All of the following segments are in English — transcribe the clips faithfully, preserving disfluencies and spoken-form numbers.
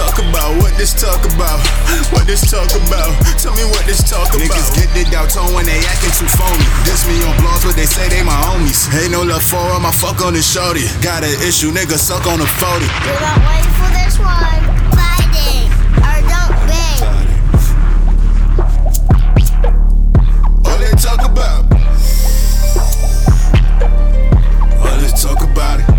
talk about? What this talk about? What this talk about? Tell me what this talk about. Niggas get the doubt tone when they acting too phony. Diss me on blogs, but they say they my homies. Ain't no love for 'em, I fuck on the shorty. Got an issue, nigga suck on the forty. Do not wait for this one. Fighting or don't beg. All they talk about. All they talk about it.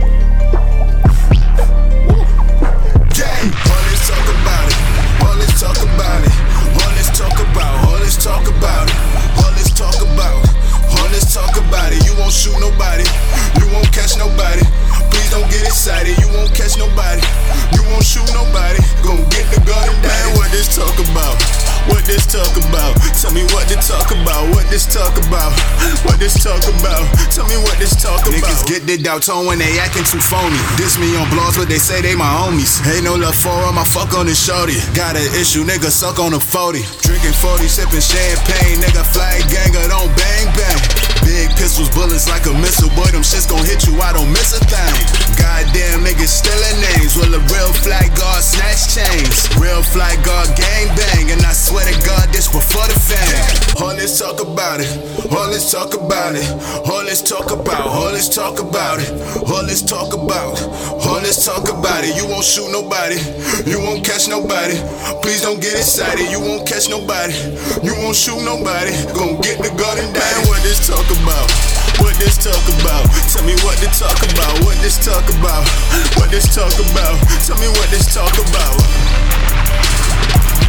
All this talk about it, all this talk about it, all this talk about, all this talk about it, all this talk about, all this talk about it. You won't shoot nobody, you won't catch nobody. Please don't get excited, you won't catch nobody, you won't shoot nobody. Gon' get the gun and man, what this talk about? What this talk about? Tell me what this talk about. What this talk about? What this talk about? Tell me what this talk about. Niggas get the doubt tone when they acting too phony. Diss me on blogs, but they say they my homies. Ain't no love for 'em, I fuck on the shorty. Got an issue, nigga suck on the forty. Drinking forty, sipping champagne, nigga flag ganger, don't bang bang. Big pistols, bullets like a missile, boy them shits gon' hit you, I don't miss a thing. Goddamn niggas stealing names, well a real flag guard snatch chains. Real flag guard gang bang, and I swear to God this before the fame. All this talk about it, all this talk about it, all this talk about, all this talk about it, all this talk about, all this talk about it. You won't shoot nobody, you won't catch nobody. Please don't get excited, you won't catch nobody, you won't shoot nobody. Gon' get the gun and die. What this talk about? What this talk about? Tell me what this talk about. What this talk about? What this talk about? Tell me what this talk about.